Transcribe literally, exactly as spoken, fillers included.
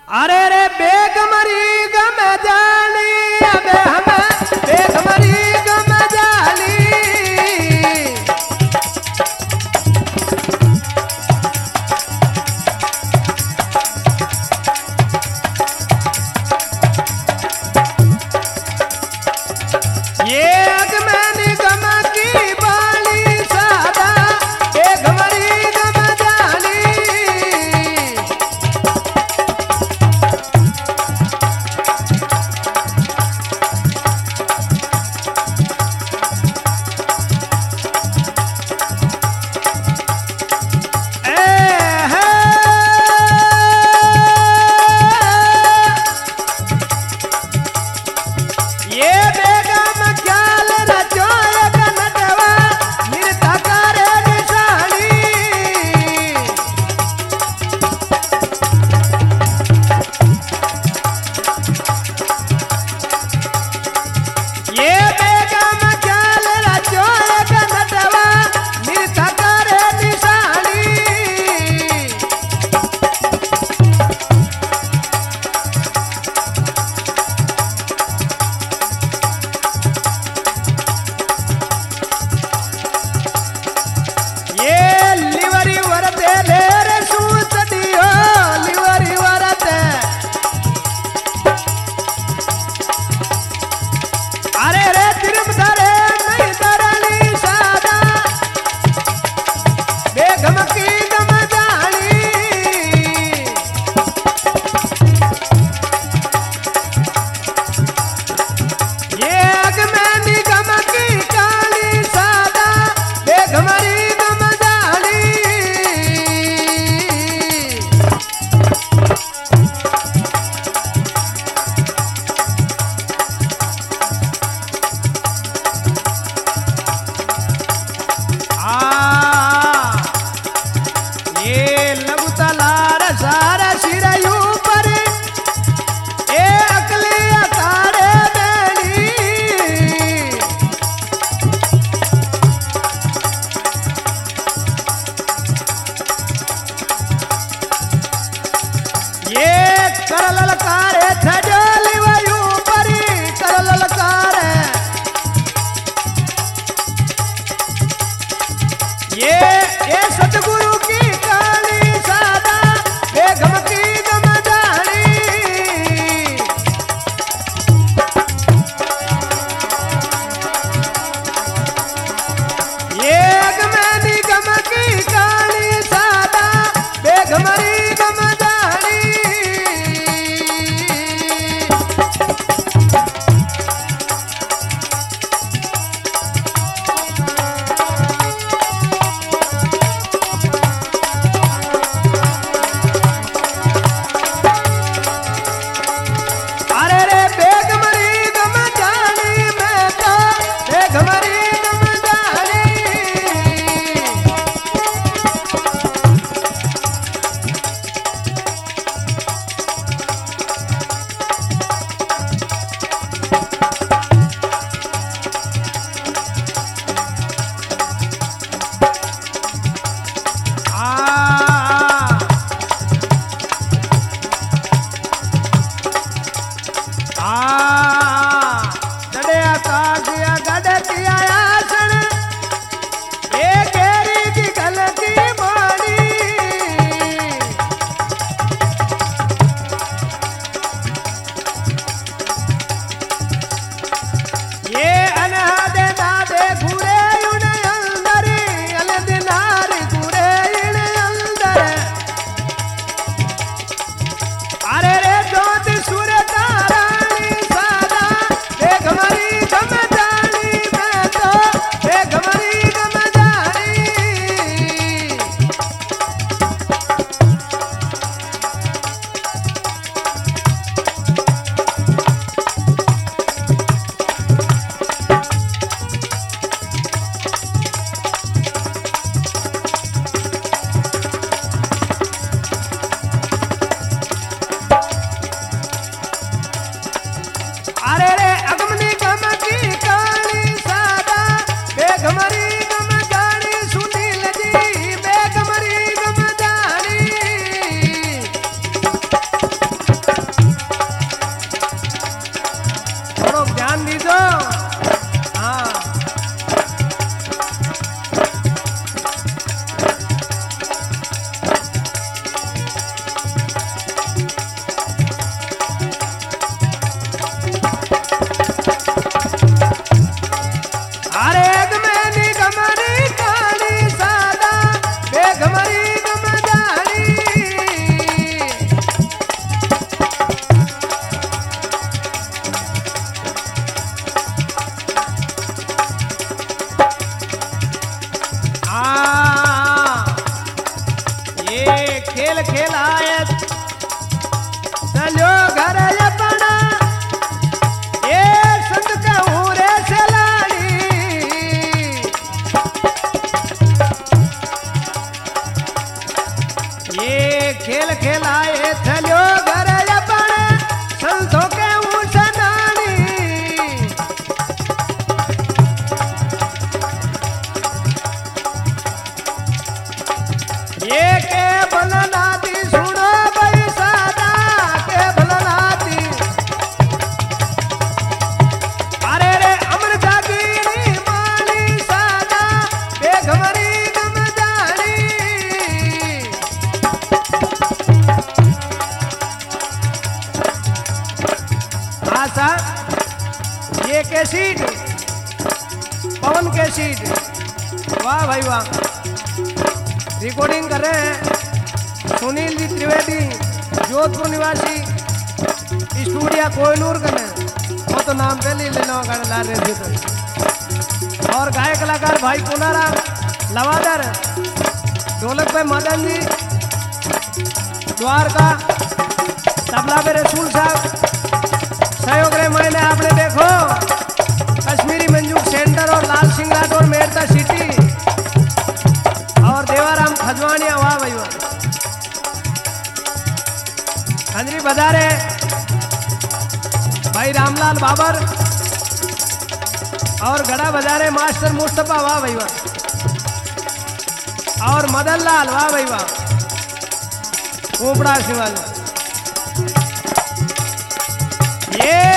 अरे रे बेगमरी गम जाली अबे हमें बेगमरी गम जाली ये अग में निगम की बाली सादा बेगमरी गम जाली था ये कैसीड, पवन कैसीड, वाह भाई वाह। रिकॉर्डिंग कर रहे हैं सुनील जी त्रिवेदी, जोधपुर निवासी, स्टूडियो कोयनूर कने, वो तो नाम पहले ही लेना होगा ला रहे थे। और गायक कलाकार भाई पुनाराम लवादर, ढोलक पे मदन जी, द्वारका तबला पे रसूल साहब, सहयोग रहे मैंने आपने देखो कश्मीरी मंजूक सेंटर और लाल सिंह राठौर मेरता सिटी और देवाराम खजवानिया, वाह भाई वाह। खंजरी बजारे भाई रामलाल बाबर और घड़ा बजारे मास्टर मुस्तफा, वाह भाई वाह। और मदन लाल, वाह भाई वाह। ऊपड़ा शिवाल ये